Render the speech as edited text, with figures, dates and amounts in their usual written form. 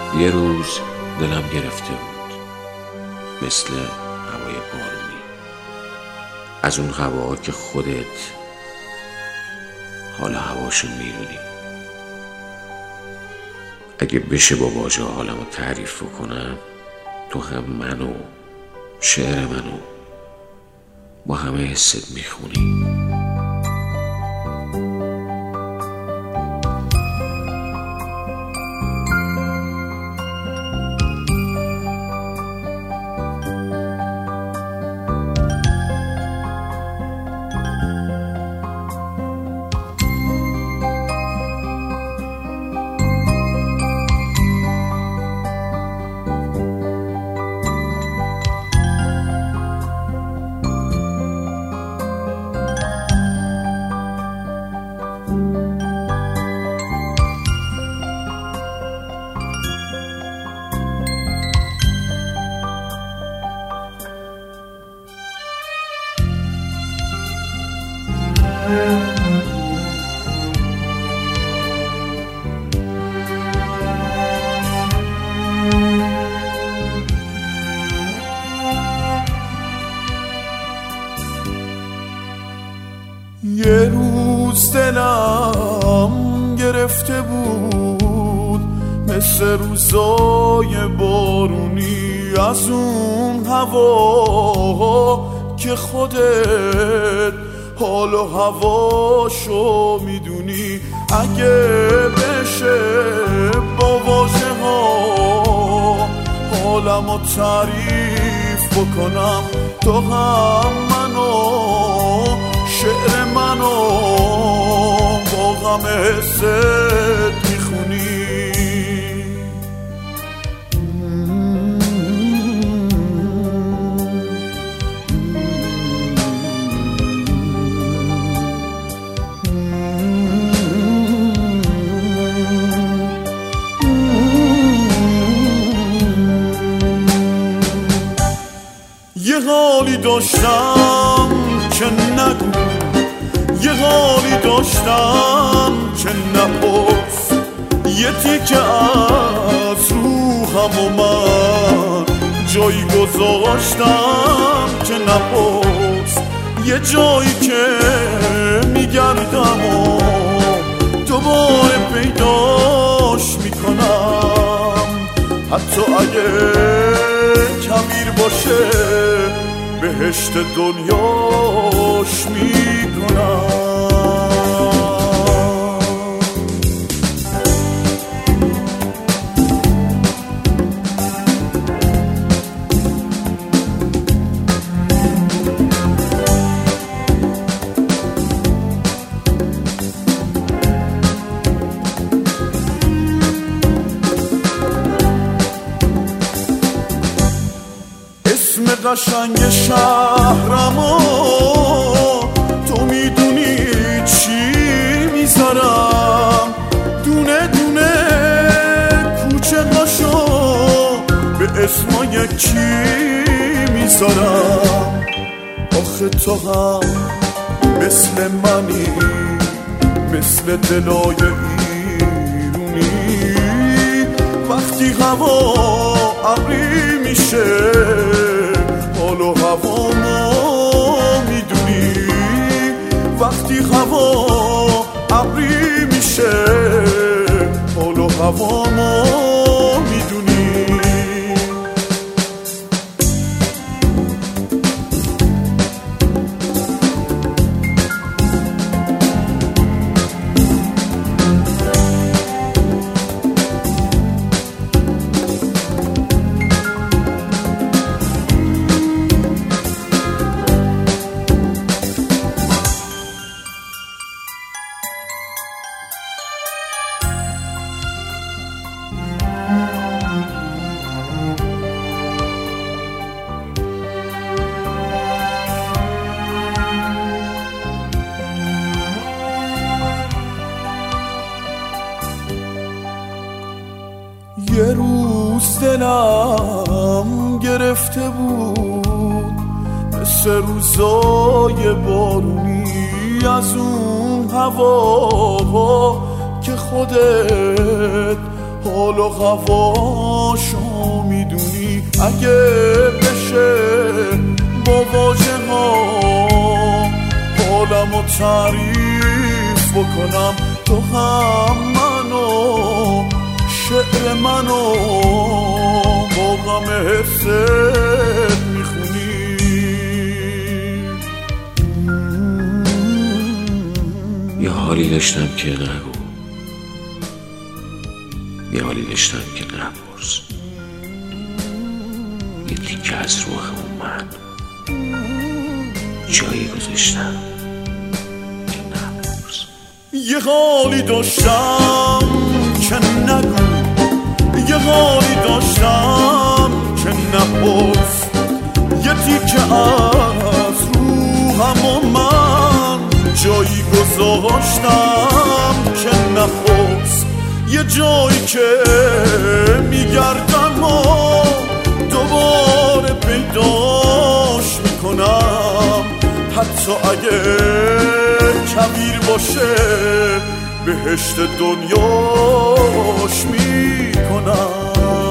یه روز دلم گرفته بود مثل هوای بارونی، از اون هوا که خودت حال هواشو میدونی. اگه بشه با واژه حالمو تعریف کنم، تو هم منو، شعر منو با همه حست میخونی. یه روز دلم گرفته بود مثل روزای بارونی، از اون هوا که خودت حال و هواشو میدونی. اگه بشه با واژه ها حالمو تعریف بکنم، تو هم منو، شعر منو با غم حست میخونی. یه حالی داشتم که نگو، یه حالی داشتم که نپرس، یه تیکه از روحم و من جایی گذاشتم که نپرس. یه جایی که میگردم و دوباره پیداش میکنم، حتی اگه کبیر باشه بهشت دنیاش میکنم. اسم قشنگ شهرمو تو میدونی چی میذارم، دونه دونه کوچه هاشو به اسمای کی میذارم. آخه تو هم مثل منی، مثل دلای ایرونی. وقتی هوا ابری میشه حال و هوامو میدونی. وقتی هوا ابری میشه حال و هوامو میدونی. یه روز دلم گرفته بود مثل روزای بارونی، از اون هوا که خودت حال و هواشو میدونی اگه بشه با واژه ها حالمو تعریف بکنم تو هم منو شعر منو با غم حست میخونی یه حالی داشتم که نگو یه حالی داشتم که نپرس یه تیکه از روحمون من جایی گذاشتم که نپرس یه حالی داشتم که نگو یه حالی داشتم که نپرس یه تیکه از روحمون من جایی گذاشتم که نپرس یه جایی که میگردم و دوباره پیداش میکنم حتی اگه کبیر باشه بهشت دنیاش میکنم